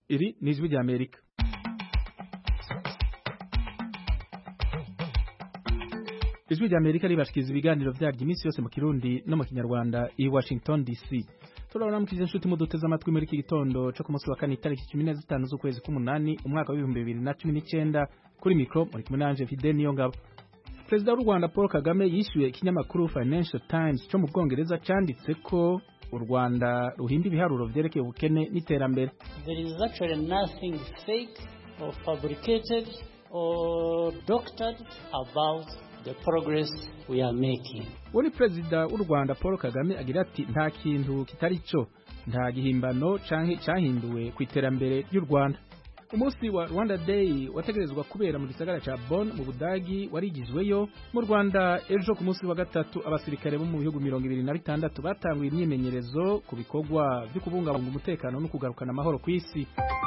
Iri ni ijwi ry'Amerika. Ijwi ry'Amerika ribashikiriza ibiganiro vyaryo iminsi yose mu Kirundi no mu Kinyarwanda i Washington DC. Turabona mukije nshuti muduteze amatwi muri iki gitondo cyo ku munsi wa kane itariki 15 z'ukwezi k'umunani umwaka wa 2019 kuri micro muri kumwe nanje Fidel Niyongabo. Perezida w'u Rwanda Paul Kagame yishyuye ikinyamakuru Financial Times cyo mu Bwongereza cyanditse ko u Rwanda ruhimba ibiharuro vyerekeye ubukene n'iterambere. There is actually nothing fake or fabricated or doctored about the progress we are making. Wari Perezida w'u Rwanda Paul Kagame agira ati nta kintu kitari cyo, nta gihimbano canke cyahinduwe ku iterambere ry'u Rwanda. Umunsi wa Rwanda Day wategerezwa kubera mu gisagara ca Bonn mu Budagi warigizweyo mu Rwanda ejo ku munsi wa gatatu abasirikare bo mu bihugu 26 batanguye imyimenyerezo ku bikorwa byo kubungabunga umutekano no kugarukana amahoro ku isi.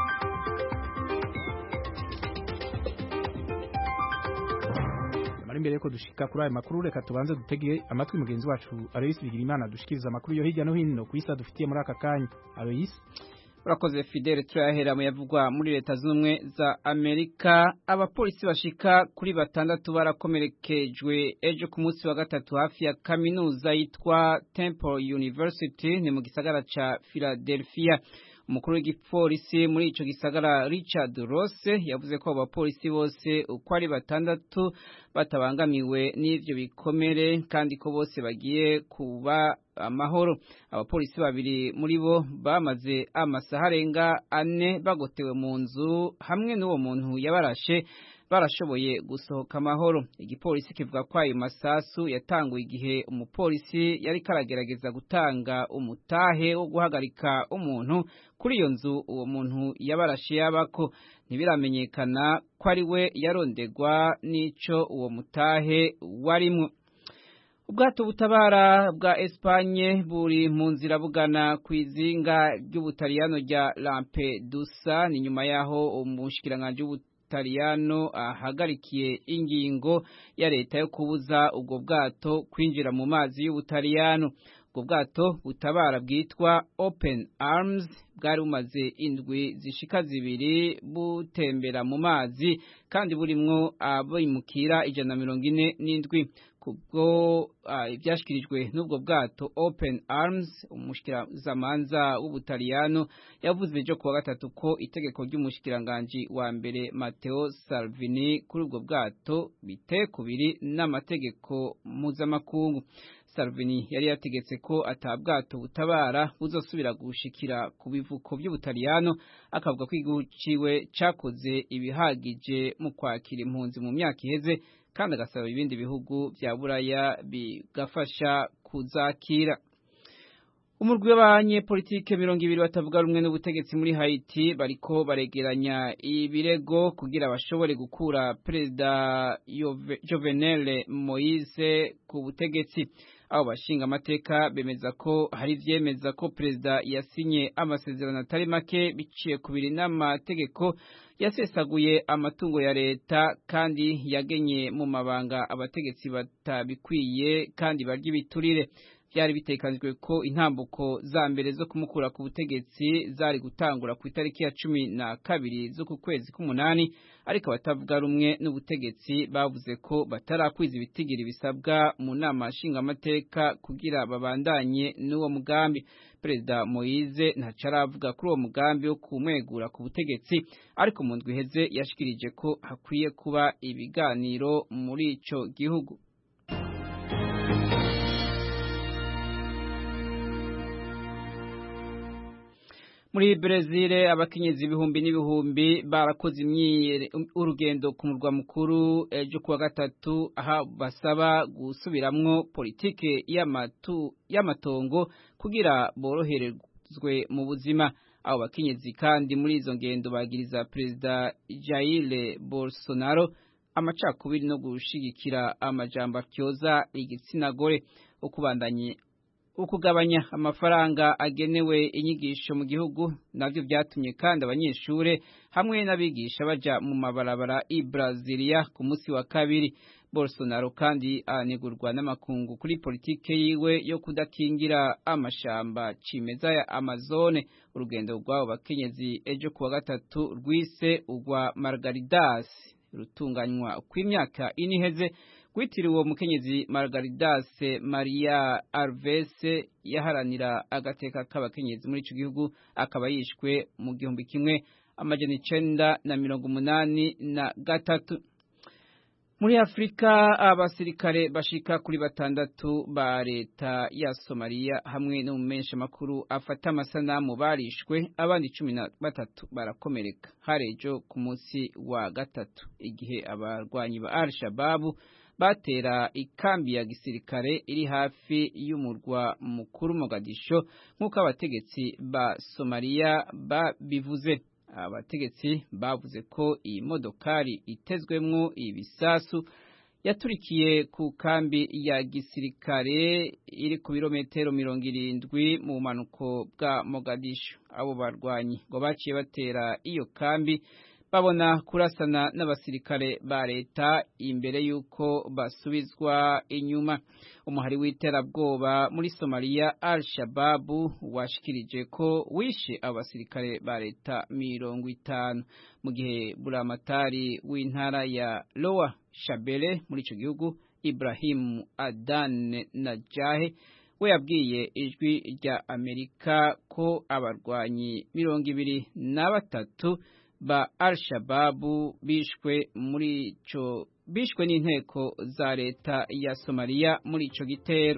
Imbere yuko dushika kuri aya makuru reka tubanze dutege amatwi mugenzi wacu Alois Bigirimana dushikiriza amakuru yo hirya no hino ku isi dufitiye muri aka kanya. Alois, urakoze Fidel. Turahera mu yavugwa muri leta z'ubumwe za Amerika. Abapolisi bashika kuri 6 barakomerekejwe ejo ku munsi wa gatatu hafi ya kaminuza yitwa Temple University ni mu gisagara ca Philadelphia. Umukuru w'igipolisi muri ico gisagara Richard Ross yavuze ko abapolisi bose uko ari 6 batabangamiwe n'ivyo bikomere kandi ko bose bagiye kuba amahoro. Abapolisi 2 muri bo bamaze amasaha arenga 4 bagotewe mu nzu hamwe n'uwo muntu yabarashe barashoboye gusohoka amahoro. Igipolisi kivuga ko ayo masasu yatanguye igihe umupolisi yari karagerageza gutanga umutahe wo guhagarika umuntu kuri iyo nzu uwo muntu yabarashe yabako. Ntibiramenyekana ko ari we yarondegwa n'ico uwo mutahe warimwo. Ubwato butabara bwa Espanye buri mu nzira bugana kwizinga ry'Ubutaliyano rya Lampedusa ni nyuma yaho umushikiranganje Taliyano ahagarikiye ingingo ya leta yo kubuza ubwo bwato kwinjira mu mazi y'Ubutaliyano. Ubwo bwato butabara bwitwa Open Arms bwari bumaze indwi zishika 2 butembera mu mazi kandi burimwo abimukira 147. Kubwo ibyashikirijwe n'ubwo bwato Open Arms, umushikirazamanza w'Ubutaliyano yavuze ejo kuwa gatatu ko itegeko ry'umushikiranganje wa mbere Matteo Salvini kuri ubwo bwato bitekubiri n'amategeko mpuzamakungu. Salvini yari yategetse ko atabwato butabara buzosubira gushikira ku bivuko by'Ubutaliyano, akavuga ko igihugu ciwe cakoze ibihagije mu kwakira impunzi mu myaka iheze kandi agasaba ibindi bihugu vya Buraya bigafasha kuzakira. Umurwi w'abanyepolitike 200 batavuga rumwe n'ubutegetsi muri Haiti bariko baregeranya ibirego kugira bashobore gukura Perezida Jovenel Moise ku butegetsi. Abo bashinga amateka bemeza ko hari vyemeza ko Perezida yasinye amasezerano atari make biciye kubiri n'amategeko yasesaguye amatungo ya leta kandi yagenye mu mabanga abategetsi batabikwiye kandi barya ibiturire. Byari bitekanijwe ko intambuko za mbere zo kumukura ku butegetsi zari gutangura ku itariki ya 12 z'uku kwezi k'umunani, ariko batavuga rumwe n'ubutegetsi bavuze ko batarakwiza ibitigiri bisabwa mu nama nshinga amateka kugira babandanye n'uwo mugambi. Perezida Moise ntacaravuga kuri uwo mugambi wo kumwegura ku butegetsi, ariko mu ndwi iheze yashikirije ko hakwiye kuba ibiganiro muri ico gihugu. Muri Brazil abakenyezi ibihumbi n'ibihumbi barakoze urugendo ku murwa mukuru ejo kuwa gatatu aha basaba gusubiramwo politike y'amatongo kugira boroherezwe mu buzima. Abo bakenyezi kandi muri izo ngendo bagiriza Perezida Jair Bolsonaro amacakubiri no gushigikira amajambo atyoza igitsina gore. Ukugabanya amafaranga agenewe inyigisho mu gihugu navyo byatumye kandi abanyeshure hamwe n'abigisha baja mu mabarabara i Brasilia ku munsi wa kabiri. Bolsonaro kandi anegurwa n'amakungu kuri politike yiwe yo kudakingira amashamba cimeza ya Amazone. Urugendo rw'abo bakenyezi ejo kuwa gatatu rwise urwa Margaridas rutunganywa kw'imyaka iniheze gwitiriwe uwo mukenyezi Margaridas Maria Alves yaharanira agateka k'abakenyezi muri ico gihugu, akaba yishwe mu 1983. Muri Afrika abasirikare bashika kuri 6 ba leta ya Somalia hamwe n'umumensha makuru afata amasanamu barishwe, abandi 13 barakomereka harejo ku munsi wa gatatu igihe abarwanyi ba Al-Shabaab batera ikambi ya gisirikare iri hafi y'umurwa mukuru Mogadisho nk'uko abategetsi ba Somalia babivuze. Abategetsi bavuze ko iyi modokari itezwemwo ibisasu yaturikiye ku kambi ya gisirikare iri ku birometero 70 mu manuko bwa Mogadisho. Abo barwanyi ngo baciye batera iyo kambi babona kurasana n'abasirikare ba leta imbere yuko basubizwa inyuma. Umuhari w'iterabwoba muri Somalia Al-Shabaab washikirije ko wishe abasirikare ba leta 50 mu gihe buramatari w'intara ya Lower Shabelle muri ico gihugu Ibrahim Adan Najahe we yabwiye ijwi rya Amerika ko abarwanyi 23 ba Al-Shabaab bishwe n'inteko za leta ya Somalia muri ico gitero.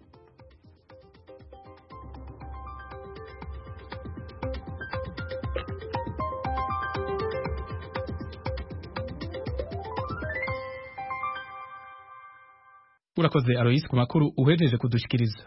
Urakoze Alois ku makuru uhejeje kudushikiriza.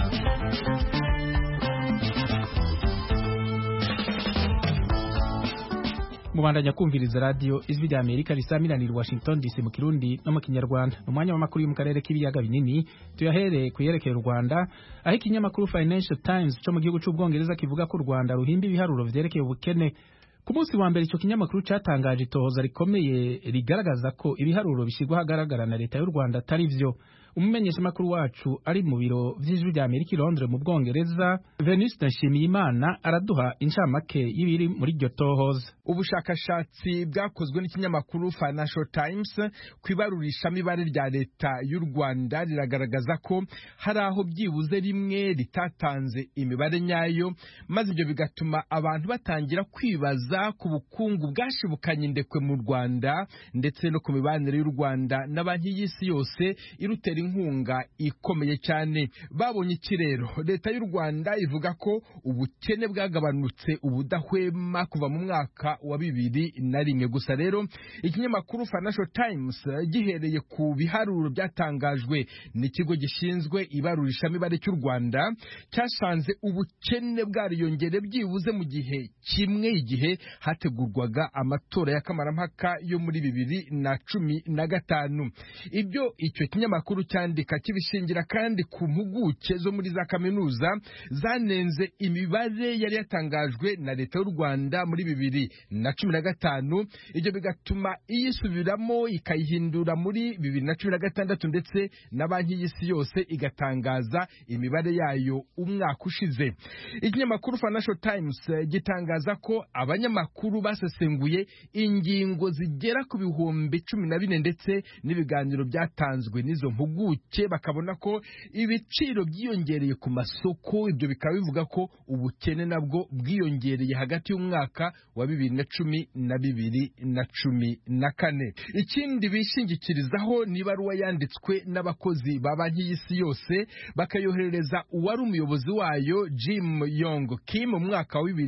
Mubandanya kumviriza radio Ijwi rya Amerika risamiranira Washington DC mu Kirundi no mu Kinyarwanda. Umwanya w'amakuru yo mu karere k'ibiyaga binini tuyahereye kuyerekeye u Rwanda, aho ikinyamakuru Financial Times cyo mu gihugu c'Ubwongereza kivuga ko u Rwanda ruhimba ibiharuro vyerekeye ubukene. Ku munsi wa mbere ico kinyamakuru catangaje itohoza rikomeye rigaragaza ko ibiharuro bishirwa hagaragara na leta y'u Rwanda atari vyo. Umumenyesha makuru wacu ari mu biro vy'Ijwi rya Amerika i Londres mu Bwongereza, Venuste Nshimiyimana araduha incamake y'ibiri muri iryo tohoza. Ubushakashatsi bwakozwe n'ikinyamakuru Financial Times kwibarurisha mibare rya leta y'u Rwanda riragaragaza ko hari aho byibuze rimwe ritatanze imibare nyayo, maze ibyo bigatuma abantu batangira kwibaza ku bukungu bwashibukanye indekwe mu Rwanda ndetse no ku mibanire y'u Rwanda na banki y'isi yose irutera inkunga ikomeye cyane. Babonye ikirero leta y'u Rwanda ivuga ko ubukene bwagabanutse ubudahwema kuva mu mwaka wa 2001. Gusa rero ikinyamakuru Financial Times gihereye ku biharuro byatangajwe n'ikigo gishinzwe ibarurisha mibare cy'u Rwanda cyasanze ubukene bwariyongere byibuze mu gihe kimwe igihe hategurwaga amatora ya kamarampaka yo muri 2015. Ibyo icyo kinyamakuru cyandika kibishingira kandi ku mpuguke zo muri za kaminuza zanenze imibare yari yatangajwe na leta y'u Rwanda muri 2015. Ibyo bigatuma iyisubiramo ikayihindura muri 2016 ndetse na banki y'isi yose igatangaza imibare yayo umwaka ushize. Ikinyamakuru Financial Times gitangaza ko abanyamakuru basesenguye ingingo zigera ku 14,000 ndetse n'ibiganiro byatanzwe n'izo mpuguke bakabona ko ibiciro byiyongereye ku masoko. Ibyo bikaba bivuga ko ubukene nabwo bwiyongereye hagati y'umwaka wa 2010 na 2014. Ikindi bishingikirizaho ni ibaruwa yanditswe n'abakozi ba banki y'isi yose bakayoherereza uwari umuyobozi wayo Jim Yong Kim mu mwaka wa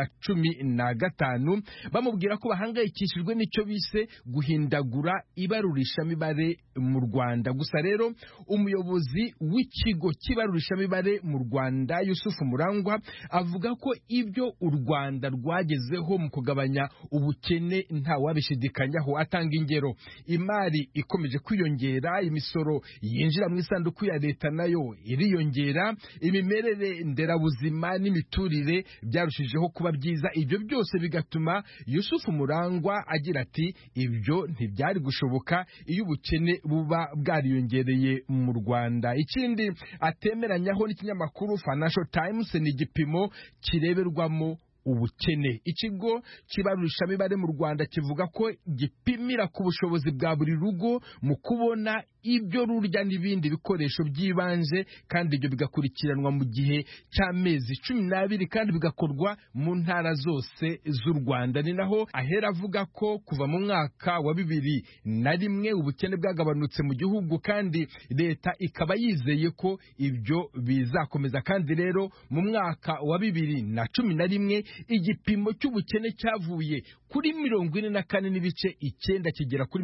2015 bamubwira ko bahangayikishijwe n'icyo bise guhindagura ibarurisha mibare mu Rwanda. Gusa rero rero umuyobozi w'ikigo cy'ibarurishamibare mu Rwanda Yusufu Murangwa avuga ko ibyo u Rwanda rwagezeho mu kugabanya ubukene nta wabishidikanyaho. Atanga ingero: imari ikomeje kwiyongera, imisoro yinjira mu isanduku ya leta nayo iriyongera, imimerere nderabuzima n'imiturire byarushijeho kuba byiza. Ibyo byose bigatuma Yusufu Murangwa agira ati ibyo ntibyari gushoboka iyo ubukene buba bwariyongereye mu Rwanda. Ikindi atemeranyaho n'ikinyamakuru Financial Times ni igipimo kireberwamo ubukene. Ikigo cy'ibarurishamibare mu Rwanda kivuga ko gipimira ku bushobozi bwa buri rugo mu kubona ibyo rurya n'ibindi bikoresho by'ibanze, kandi ibyo bigakurikiranwa mu gihe cy'amezi 12 kandi bigakorwa mu ntara zose z'u Rwanda. Ni naho ahera avuga ko kuva mu mwaka wa 2001 ubukene bwagabanutse mu gihugu, kandi leta ikaba yizeye ko ibyo bizakomeza. Kandi rero mu mwaka wa 2011 igipimo cy'ubukene cyavuye kuri 44.9 kigera kuri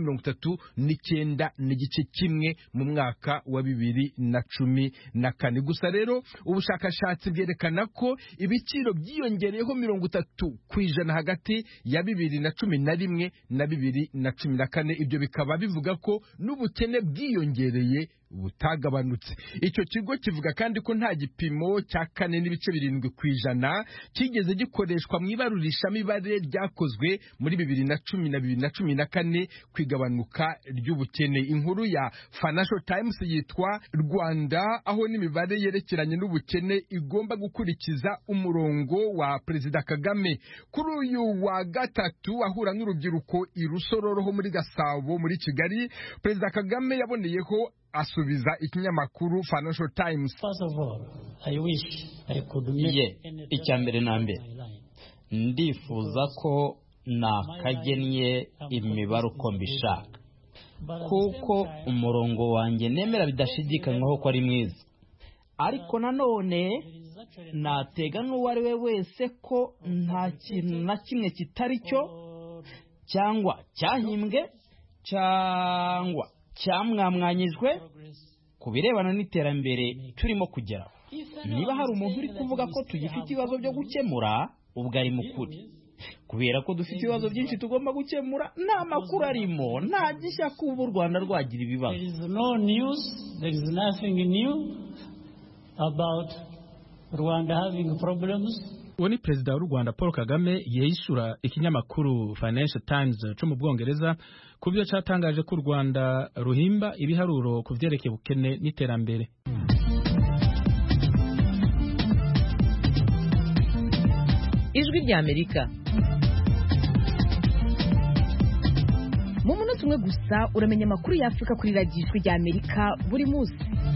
39.9 mu mwaka wa 2014. Gusa rero ubushakashatsi bwerekana ko ibiciro byiyongereyeho 30% hagati ya 2011 na 2014. Ibyo bikaba bivuga ko n'ubukene bwiyongereye butagabanutse. Icyo kigo kivuga kandi ko nta gipimo cya 4.7% kigeze gikoreshwa mu ibarurishamibare ryakozwe muri 2010 na 2014 kwigabanuka ry'ubukene. Inkuru ya Financial Times yitwa Rwanda, aho n'imibare yerekeranye n'ubukene igomba gukurikiza umurongo wa Perezida Kagame. Kuri uyu wa gatatu ahura n'urubyiruko i Rusororo muri Gasabo muri Kigali, Perezida Kagame yaboneyeho asubiza ikinyamakuru Financial Times. First of all, I wish I could make icyambere nambe ndifuza ko nakagennye imibare uko mbishaka, kuko umurongo wanjye nemera bidashidikanywaho ko ari mwiza. Ariko nanone natega n'uwo ari we wese ko nta kintu na kimwe kitari cyo cyangwa cyahimbwe cyangwa cyamwamwanyijwe ku birebana n'iterambere turimo kugeraho. Niba hari umuntu uri kuvuga ko tugifite ibibazo byo gukemura, ubwo ari mukuri, kubera ko dufite ibibazo byinshi tugomba gukemura. Nta makuru arimo, nta gishya kuba u Rwanda rwagira ibibazo. There is no news, there is nothing new about Rwanda having problems. Uwo ni Perezida w'u Rwanda Paul Kagame yishura ikinyamakuru Financial Times cyo mu Bwongereza ku byo cyatangaje ko u Rwanda ruhimba ibiharuro ku byerekeye ubukene n'iterambere. Ijwi rya Amerika. Mu munota umwe gusa uramenya amakuru y'Afrika kuri radiyo Ijwi rya Amerika buri munsi.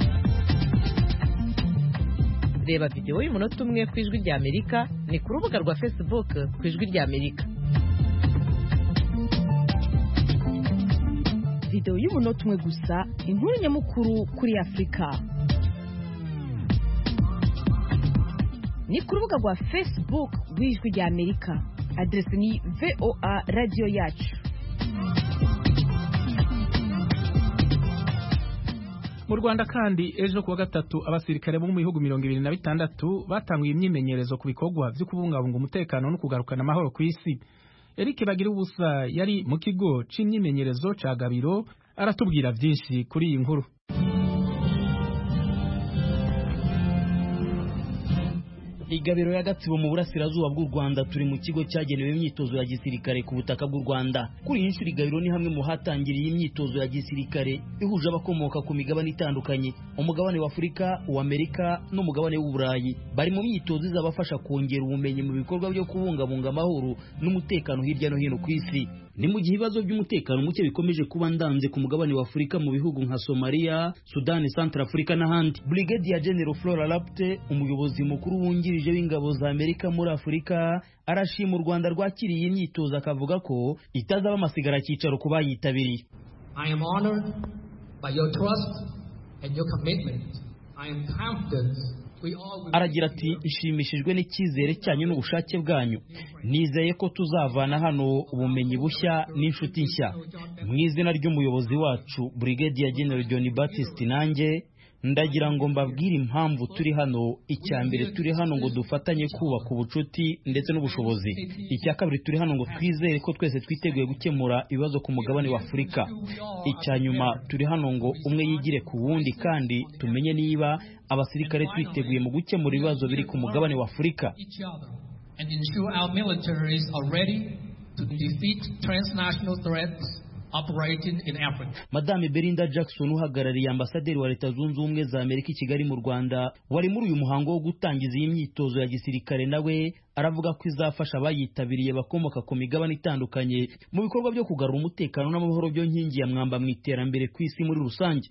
Reba video y'umunota umwe ku Ijwi rya Amerika ni ku rubuga rwa Facebook ku Ijwi rya Amerika. Video y'umunota umwe gusa, inkuru nyamukuru kuri Afrika. Ni ku rubuga rwa Facebook rw'Ijwi rya Amerika. Adresi ni VOA Radio Yacu. Mu Rwanda kandi ejo kuwa gatatu abasirikare bo mu bihugu 26 batanguye imyimenyerezo ku bikorwa byo kubungabunga umutekano no kugarukana amahoro ku isi. Eric Bagiriubusa yari mu kigo c'imyimenyerezo ca Gabiro, aratubwira byinshi kuri iyi nkuru. Igabiro ya Gatsibo mu burasirazuba bw'u Rwanda turi mu kigo cyagenewe imyitozo ya gisirikare ku butaka bw'u Rwanda. Kuri iyi nshuro Igabiro ni hamwe mu hatangiriye imyitozo ya gisirikare ihuje abakomoka ku migabane itandukanye, umugabane wa Afurika, w'Amerika n'umugabane w'Uburayi. Bari mu myitozo izabafasha kongera ubumenyi mu bikorwa byo kubungabunga amahoro n'umutekano hirya no hino ku isi. Ni mu gihe ibibazo by'umutekano muke bikomeje kuba ndanze ku mugabane wa Afurika mu bihugu nka Somalia, Sudan, Central Africa n'ahandi. Brigadier General Flora Lapte, umuyobozi mukuru wungirije w'ingabo za Amerika muri Afurika, arashima u Rwanda rwakiriye imyitozo akavuga ko itazaba amasigara cyicaro ku bayitabiriye. I am honored by your trust and your commitment. I am confident aragira ati nshimishijwe n'icyizere cyanyu n'ubushake bwanyu, nizeye ko tuzavana hano ubumenyi bushya n'inshuti nshya. Mu izina ry'umuyobozi wacu Brigadier General John Baptiste nanjye ndagira ngo mbabwire impamvu turi hano. Icya mbere turi hano ngo dufatanye kubaka ubucuti ndetse n'ubushobozi. Icya kabiri turi hano ngo twizere ko twese twiteguye gukemura ibibazo ku mugabane wa Afurika. Icya nyuma turi hano ngo umwe yigire ku wundi kandi tumenye niba abasirikare twiteguye mu gukemura ibibazo biri ku mugabane wa Afurika. Madame Belinda Jackson uhagarariye ambasaderi wa Leta Zunze Ubumwe za Amerika i Kigali mu Rwanda wari muri uyu muhango wo gutangiza iyi myitozo ya gisirikare nawe aravuga ko izafasha abayitabiriye bakomoka ku migabane itandukanye mu bikorwa byo kugarura umutekano n'amahoro byo nkingi ya mwamba mu iterambere ku isi muri rusange.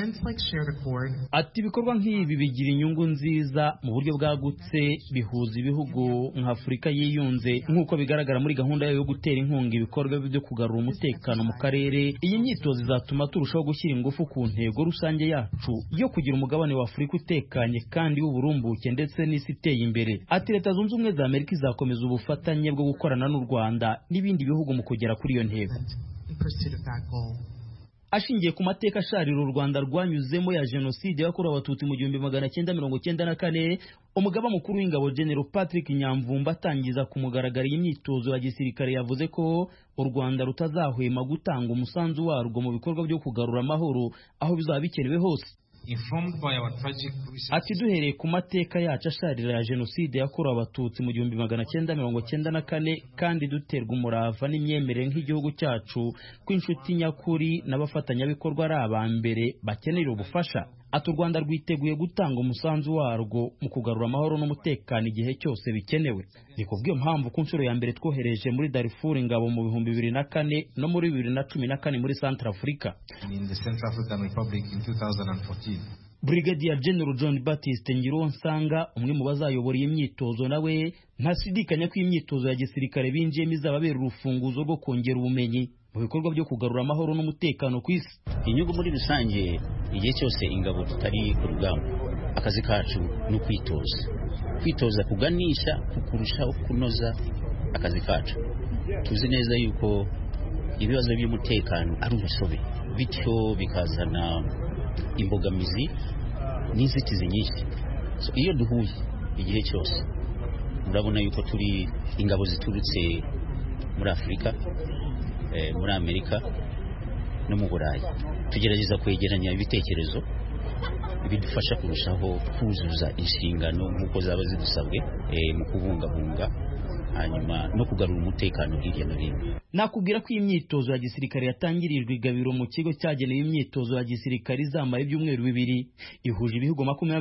Ati ibikorwa nk'ibi bigira inyungu nziza mu buryo bwagutse, bihuza ibihugu nka Afurika yiyunze nk'uko bigaragara muri gahunda yo gutera inkunga ibikorwa byo kugarura umutekano mu karere. Iyi myitozo izatuma turushaho gushyira ingufu ku ntego rusange yacu yo kugira umugabane wa Afurika utekanye kandi w'uburumbuke ndetse n'isi iteye imbere. Ati Leta Zunze Ubumwe za Amerika izakomeza ubufatanye bwo gukorana n'u Rwanda n'ibindi bihugu mu kugera kuri iyo ntego. Ashingiye ku mateka asharira u Rwanda rwanyuzemo ya jenoside yakorewe Abatutsi mu 1994, umugaba mukuru w'ingabo General Patrick Nyamvumba atangiza ku mugaragaro imyitozo ya gisirikare yavuze ko u Rwanda rutazahwema gutanga umusanzu warwo mu bikorwa byo kugarura amahoro aho bizaba bikenewe hose. Ati duhereye ku mateka yacu asharira ya jenoside yakorewe Abatutsi mu 1994 kandi duterwa umurava n'imyemerere nk'igihugu cyacu ko inshuti nyakuri n'abafatanyabikorwa ari abambere bakenera ubufasha. Ati u Rwanda rwiteguye gutanga umusanzu warwo mu kugarura amahoro n'umutekano igihe cyose bikenewe. Ni kubw'iyo mpamvu ku nshuro ya mbere twohereje muri Darfur ingabo mu 2004 no muri 2014 muri Central Africa. Brigadier General John Baptiste Ngiruwonsanga umwe mu bazayobora iyi myitozo nawe ntasidikanya ko imyitozo ya gisirikare binjiyemo izababera urufunguzo rwo kongera ubumenyi mu bikorwa byo kugarura amahoro n'umutekano ku isi. Inyungu muri rusange igihe cyose ingabo tutari ku rugamba, akazi kacu no kwitoza kuganisha kurushaho kunoza akazi kacu. Tuzi neza yuko ibibazo by'umutekano ari urusobe, bityo bikazana imbogamizi n'inzitizi nyinshi. Iyo duhuye igihe cyose murabona yuko turi ingabo ziturutse muri Afurika, muri Amerika no mu Burayi, tugerageza kwegeranya ibitekerezo bidufasha kurushaho kuzuza inshingano nk'uko zaba zidusabwe mu kubungabunga hanyuma no kugarura umutekano hirya no hino. Nakubwira ko imyitozo ya gisirikare yatangirijwe igabiro mu kigo cyagenewe imyitozo ya gisirikare izamara ibyumweru 2, ihuje ibihugu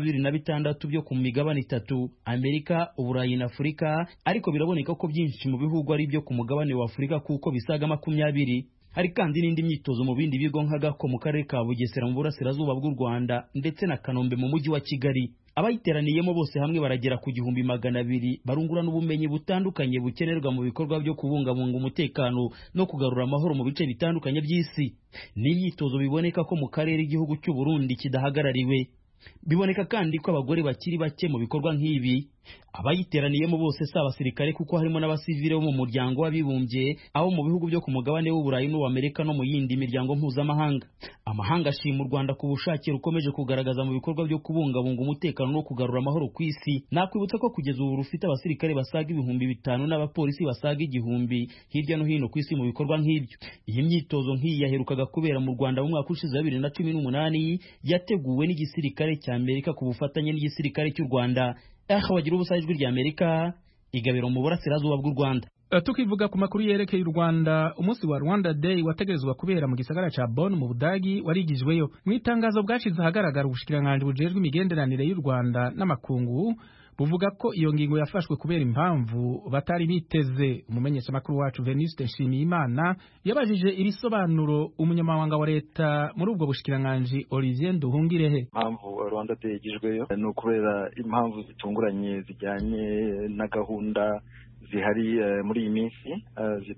26 byo ku migabane 3, Amerika, Uburayi na Afurika, ariko biraboneka ko byinshi mu bihugu ari byo ku mugabane wa Afurika kuko bisaga 20. Hari kandi n'indi myitozo mu bindi bigo nka Gako mu karere ka Bugesera mu burasirazuba bw'u Rwanda ndetse na Kanombe mu mujyi wa Kigali. Abayiteraniyemo bose hamwe baragera ku 200 barungurana ubumenyi butandukanye bukenerwa mu bikorwa byo kubungabunga umutekano no kugarura amahoro mu bice bitandukanye by'isi. Ni imyitozo biboneka ko mu karere igihugu cy'u Burundi kidahagarariwe. Biboneka kandi ko abagore bakiri bake mu bikorwa nk'ibi. Abayiteraniyemo bose si abasirikare kuko harimo n'abasivile bo mu muryango w'abibumbye, abo mu bihugu byo ku mugabane w'Uburayi n'Amerika no mu yindi miryango mpuzamahanga. Amahanga ashima u Rwanda ku bushake rukomeje kugaragaza mu bikorwa byo kubungabunga umutekano no kugarura amahoro ku isi. Nakwibutsa ko kugeza ubu rufite abasirikare basaga 5,000 n'abapolisi basaga 1,000 hirya no hino ku isi mu bikorwa nk'ibyo. Iyi myitozo nk'iyi yaherukaga kubera mu Rwanda mu mwaka ushize 2018 yateguwe n'igisirikare cya Amerika ku bufatanye n'igisirikare cy'u Rwanda. Wagira ubusa ijwi rya Amerika igabiro mu burasirazuba bw'u Rwanda. Tukivuga ku makuru yerekeye u Rwanda, umunsi wa Rwanda Day wategerezwa kubera mu gisagara ca Bonn mu Budagi warigijweyo. Mu itangazo bwashize ahagaragara ubushikiranganje bujejwe imigenderanire y'u Rwanda n'amakungu buvuga ko iyo ngingo yafashwe kubera impamvu batari biteze. Umumenyesha makuru wacu Venuste Nshimiyimana yabajije ibisobanuro umunyamabanga wa leta muri ubwo bushikiranganje Olivier Nduhungirehe. Impamvu Rwanda Day yigijweyo ni ukubera impamvu zitunguranye zijyanye na gahunda zihari muri iyi minsi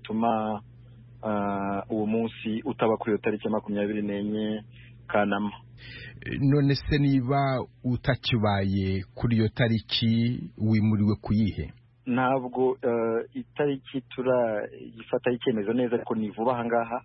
zituma uwo munsi utaba kuri iyo tariki 24 Kanama. none se niba utakibaye kuri iyo tariki wimuriwe kuyihe? Ntabwo itariki turayifata icyemezo neza, ariko ni vuba ahangaha.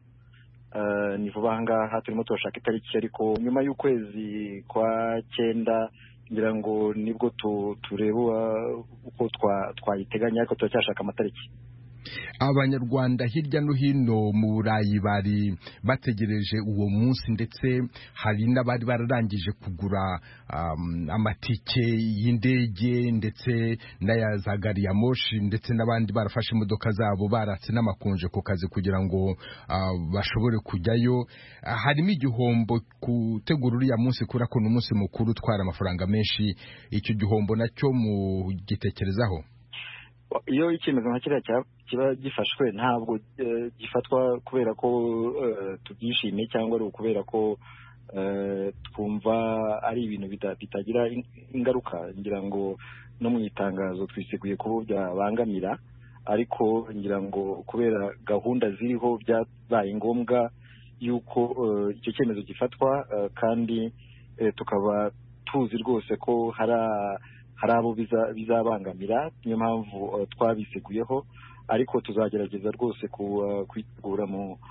Turimo turashaka itariki, ariko nyuma y'ukwezi kwa 9 ngira ngo nibwo tureba uko twayiteganya, ariko turacyashaka amatariki. Abanyarwanda hirya no hino mu Burayi bari bategereje uwo munsi, ndetse hari n'abari bararangije kugura amatike y'indege ndetse n'aya za gari ya moshi, ndetse n'abandi barafashe imodoka zabo baratse n'amakonje ku kazi kugira ngo bashobore kujyayo. Harimo igihombo gutegura uriya munsi kubera ko ni umunsi mukuru utwara amafaranga menshi. Icyo gihombo nacyo mu gitekerezaho? Iyo icyemezo nka kiriya kiba gifashwe, ntabwo gifatwa kubera ko tubyishimiye cyangwa ari ukubera ko twumva ari ibintu bitagira ingaruka. Ngira ngo no mu itangazo twiseguye ko byabangamira, ariko ngira ngo kubera gahunda ziriho byabaye ngombwa yuko icyo cyemezo gifatwa, kandi tukaba tuzi rwose ko hari abo bizabangamira. Niyo mpamvu twabiseguyeho, ariko tuzagerageza rwose kwitegura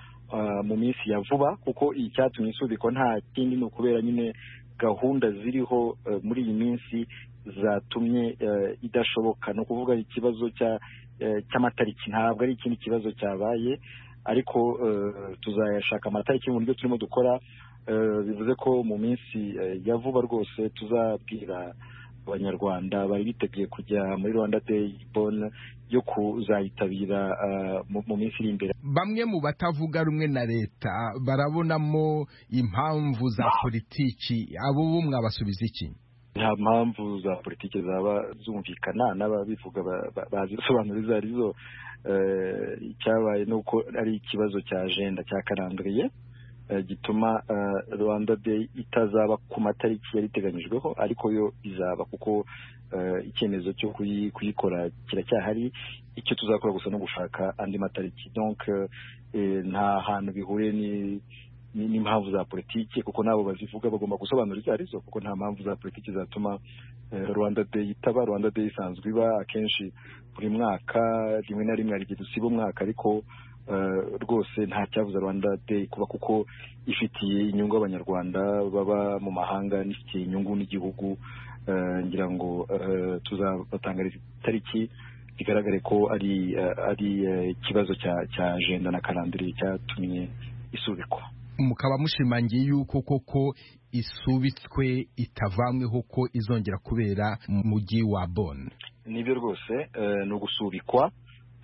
mu minsi ya vuba, kuko icyatumye isubikwa nta kindi ni ukubera nyine gahunda ziriho muri iyi minsi zatumye idashoboka. No kuvuga ikibazo cy'amatariki, ntabwo ari ikindi kibazo cyabaye, ariko tuzayashaka amatariki mu buryo turimo dukora. Bivuze ko mu minsi ya vuba rwose tuzabwira Abanyarwanda bari biteguye kujya muri Rwanda Day Bonn yo kuzayitabira mu minsi iri imbere. Bamwe mu batavuga rumwe na leta barabonamo impamvu za politiki, abo bo mwabasubiza iki? Nta mpamvu za politiki zaba zumvikana, n'ababivuga bazisobanura izo arizo. Icyabaye nuko ari ikibazo cya agenda, cya calendrier, gituma Rwanda Day itazaba ku matariki yari iteganyijweho, ariko yo izaba, kuko icyemezo cyo kuyikora kiracyahari. Icyo tuzakora gusa no gushaka andi matariki. Donc nta hantu bihure n'impamvu za politiki, kuko nabo bazivuga bagomba gusobanura izo arizo, kuko nta mpamvu za politiki zatuma Rwanda Day itaba. Rwanda Day isanzwe iba akenshi buri mwaka, rimwe na rimwe hari igihe dusiba umwaka, ariko rwose nta cyavuze Rwanda Day kuba, kuko ifitiye inyungu Abanyarwanda baba mu mahanga, n'ifitiye inyungu n'igihugu. Ngira ngo tuzabatangariza itariki bigaragare ko ari ikibazo cya agenda na calendrier cyatumye isubikwa. Mukaba mushimangiye yuko koko isubitswe, itavanyweho, ko izongera kubera mu mujyi wa Bonn? Nibyo rwose, no gusubikwa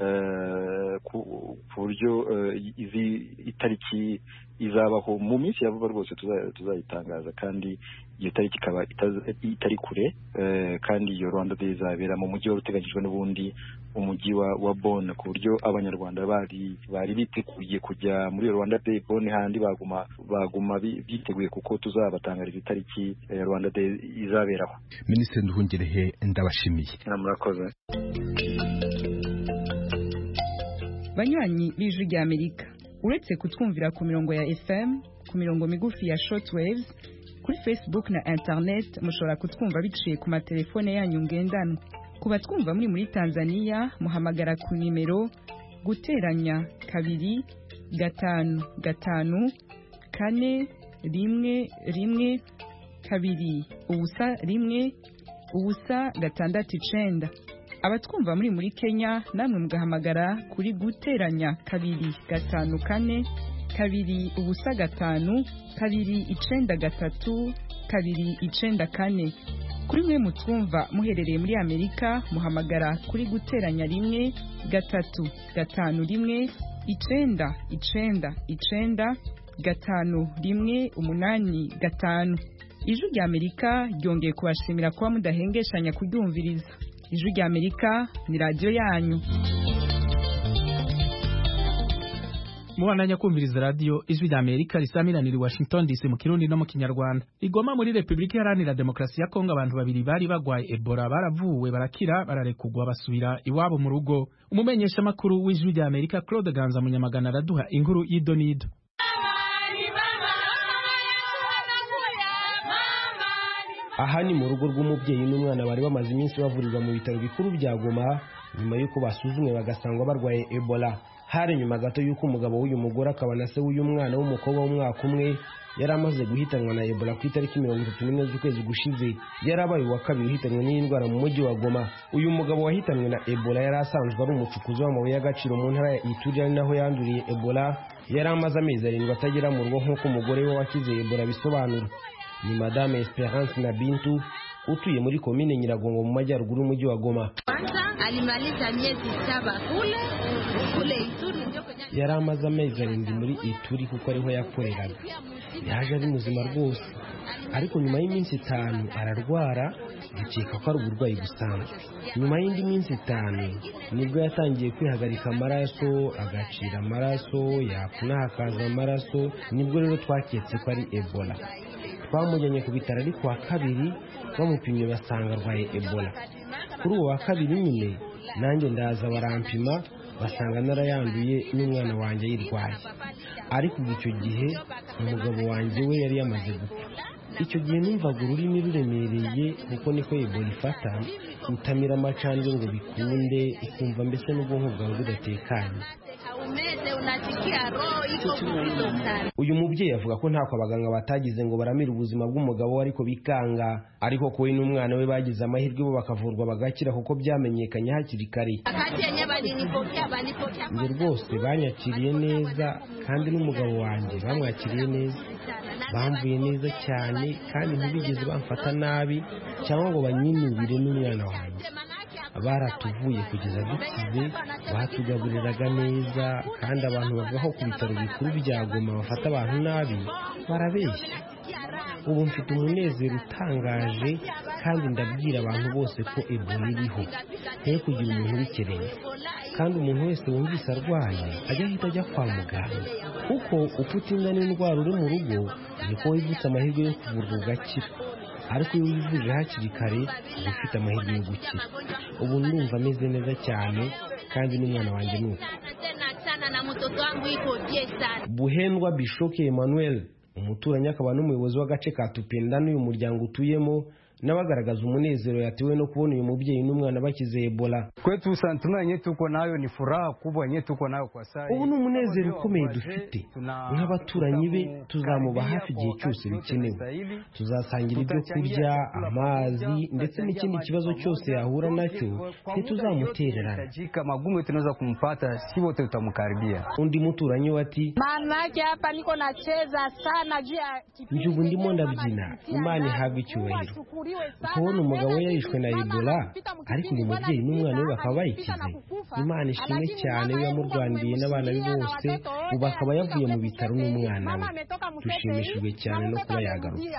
ku buryo izi itariki izabaho mu minsi ya vuba rwose tuzayitangaza, kandi iyo tariki ikaba itari kure, kandi iyo Rwanda Day izabera mu mujyi wari uteganyijwe n'ubundi, umujyi wa Bonn, ku buryo Abanyarwanda bari biteguye kujya muri Rwanda Day Bonn, handi baguma biteguye, kuko tuzabatangariza itariki Rwanda Day izaberaho. Minisitiri Nduhungirehe, ndabashimiye. Murakoze. Banywanyi b'Ijwi ry'Amerika, uretse kutwumvira ku mirongo ya FM, ku mirongo migufi ya shortwaves, kuri Facebook na internet, mushobora kutwumva biciye ku matelefone yanyu ngendanwa. Ku batwumva muri Tanzania, muhamagara ku nimero guteranya 2 5 5 4 1 1 2 ubusa 1 ubusa 6 Abatwumva muri Kenya, namwe mugahamagara kuri guteranya 2 5 4 2 ubusa 5 2 9 3 2 9 4. Kuri mwe mutwumva muherereye muri Amerika, muhamagara kuri guteranya 1 3 5 1 9 9 9 5 1 8 5. Ijwi ry'Amerika ryongeye kubashimira kuba mudahengeshanya kuryumviriza. Ijwi ry'Amerika ni radio yanyu. Mubananya kumviriza radio Ijwi ry'Amerika risamiraniye i Washington DC mu Kirundi no mu Kinyarwanda. Igoma muri Republika Iharanira Demokarasi ya Kongo, abantu babiri bari bagwaye Ebola baravuwe barakira, bararekugwa basubira iwabo mu rugo. Umumenyesha makuru w'Ijwi ry'Amerika Claude Ganza Munyamagana araduha inkuru y'idonido. aha ni mu rugo rw'umubyeyi n'umwana bari bamaze iminsi bavurirwa mu bitaro bikuru bya Goma nyuma y'uko basuzumwe bagasangwa barwaye Ebola. Hari nyuma gato y'uko umugabo w'uyu mugore akaba na se w'uyu mwana w'umukobwa w'umwaka umwe yari amaze guhitanwa na Ebola ku itariki 31 z'ukwezi gushize. Yari abaye uwa kabiri uhitanwe n'iyi ndwara mu mujyi wa Goma. Uyu mugabo wahitanwe na Ebola yari asanzwe ari umucukuzi w'amabuye y'agaciro mu ntara ya Ituri, ari naho yanduriye Ebola. Yari amaze amezi 7 atagera mu rugo nk'uko umugore we wakize Ebola bisobanura. Ni Madame Esperance na Bintu utuye muri komine Nyiragongo mu majyaruguru y'umujyi wa Goma. Alimaliza miezi 7 kule Ituri. Yari amaze amezi 7 muri Ituri kuko ariho yakoreraga. Yaje ari muzima rwose, ariko nyuma y'iminsi 5 ararwara bikeka ko ari uburwayi busanzwe. Nyuma y'indi minsi 5 nibwo yatangiye kwihagarika amaraso, agacira amaraso, yapfuna hakaza amaraso. Nibwo rero twaketse ko ari Ebola. Twamujyanye ku bitaro ariko wa kabiri bamupimye basanga arwaye Ebola. Kuri uwo wa kabiri nyine nanjye ndaza barampima basanga narayanduye n'umwana wanjye yirwaye. Ariko icyo gihe umugabo wanjye we yari yamaze gupfa. Icyo gihe numvaga ururimi ruremereye kuko niko Ebola ifata, utamira amacandwe ngo bikunde, ukumva mbese n'ubwonko bwawe budatekanye. Uyu mubyeyi avuga ko ntako abaganga batagize ngo baramire ubuzima bw'umugabo ariko bikanga, ariko ko we n'umwana we bagize amahirwe bo bakavurwa bagakira kuko byamenyekanye hakiri kare. Njye rwose banyakiriye neza kandi n'umugabo wanjye bamwakiriye neza, bamvuye neza cyane kandi ntibigeze bamfata nabi cyangwa ngo banyinubire n'umwana wanjye. Baratuvuye kugeza dukize, batugaburiraga neza, kandi abantu bavuga ko ku bitaro bikuru bya Goma bafata abantu nabi barabeshya. Ubu mfite umunezero utangaje kandi ndabwira abantu bose ko Ebola iriho, ntiyo kugira umuntu ubikereye, kandi umuntu wese wumvise arwaye ajya ahita ajya kwa muganga, kuko uko utinda n'indwara uri mu rugo niko wivutse amahirwe yo kuvurwa ugakira. Ariko iyo wivuje hakiri kare uba ufite amahirwe yo gukira. Ubu ndumva ameze neza cyane kandi n'umwana wanjye nuko. Buhendwa Bishoke Emmanuel, umuturanyi akaba n'umuyobozi w'agace ka Tupenda n'uyu muryango utuyemo, nabagaragaza umunezero yatewe no kubona uyu mubyeyi n'umwana bakize Ebola. Kwetu santima yenye tuko nayo ni furaha kubwa yenye tuko nayo kwa sasa. Ubu n'umunezero ukomeye dufite. Nk'abaturanyi be tuzamuba hafi igihe cyose bikenewe. Tuzasangira ibyo kurya, amazi ndetse n'ikindi kibazo cyose yahura nacyo ntituzamutererana. Magumu tunaweza kumpata, si wote tutamukaribia. Undi muturanyi wati, maana yake hapa niko nacheza sana juu ya kipindi. Njye ndimo ndabyina, Imana ihabwe icyubahiro. Kubona umugabo we yarishwe na Ebola ariko uyu mubyeyi n'umwana we bakaba bayikize, Imana ishimwe cyane. We yamurwaniye n'abana be bose, ubu akaba yavuye mu bitaro n'umwana we. Dushimishijwe cyane no kuba yagarutse.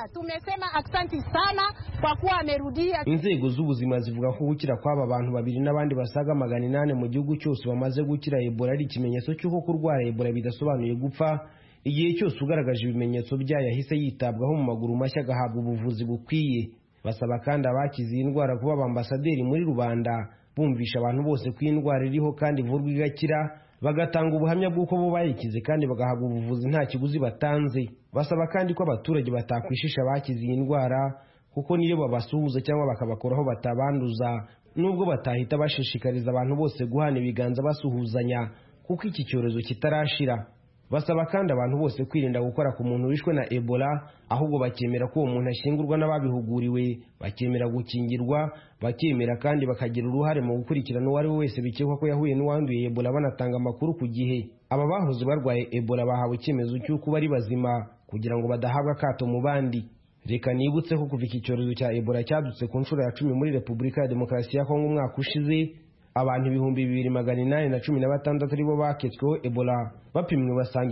Inzego z'ubuzima zivuga ko gukira kw'aba bantu babiri n'abandi basaga 800 mu gihugu cyose bamaze gukira Ebola ari ikimenyetso cy'uko kurwara Ebola bidasobanuye gupfa. Igihe cyose ugaragaje ibimenyetso byayo yahise yitabwaho mu maguru mashya agahabwa ubuvuzi bukwiye. Basaba kandi abakize iyi ndwara kuba abambasaderi muri rubanda, bumvisha abantu bose ko iyi ndwara iriho kandi ivurwa igakira, bagatanga ubuhamya bw'uko bo bayikize kandi bagahabwa ubuvuzi nta kiguzi batanze. Basaba kandi ko abaturage batakwishisha abakize iyi ndwara, kuko niyo babasuhuza cyangwa bakabakoraho batabanduza, nubwo batahita bashishikariza abantu bose guhana ibiganza basuhuzanya kuko iki cyorezo kitarashira. Basaba kandi abantu bose kwirinda gukora ku muntu wishwe na Ebola, ahubwo bakemera ko uwo muntu ashingurwa n'ababihuguriwe, bakemera gukingirwa, bakemera kandi bakagira uruhare mu gukurikirana uwo ari we wese bikekwa ko yahuye n'uwanduye Ebola, banatanga amakuru ku gihe. Aba bahoze barwaye Ebola bahawe icyemezo cy'uko bari bazima kugira ngo badahabwa akato mu bandi. Reka nibutse ko kuva iki cyorezo cya Ebola cyadutse ku nshuro ya 10 muri Repubulika ya Demokarasi ya Kongo umwaka ushize, abantu 2816 aribo baketsweho Ebola, bapimwe basanga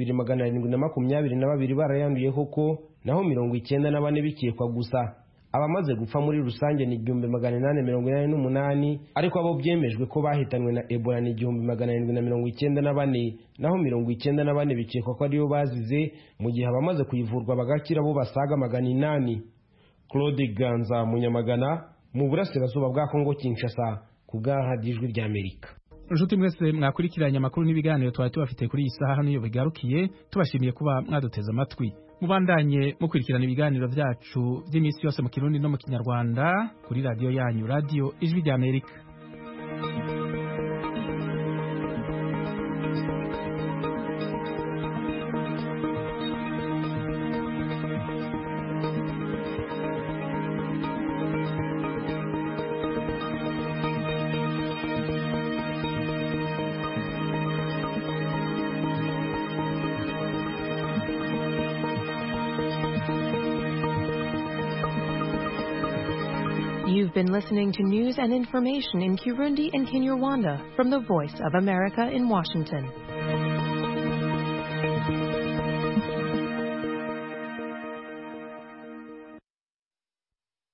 2722 barayanduye koko, naho 94 bikekwa gusa. Abamaze gupfa muri rusange ni 1888, ariko abo byemejwe ko bahitanwe na Ebola ni 1794, naho 94 bikekwa ko ariyo bazize, mu gihe abamaze kuyivurwa bagakira bo basaga 800. Claude Ganza Munyamagana, mu burasirazuba bwa Kongo Kinshasa, ku bw'Ijwi ry'Amerika. Nshuti mwese mwakurikiranye amakuru n'ibiganiro twari tubafite kuri iyi saha niyo bigarukiye tubashimiye kuba mwaduteze amatwi mubandanye mukurikirana ibiganiro byacu by'iminsi yose mu Kirundi no mu Kinyarwanda kuri radio yanyu Radio Ijwi ry'Amerika. You've been listening to news and information in Kirundi and Kinyarwanda from the Voice of America in Washington.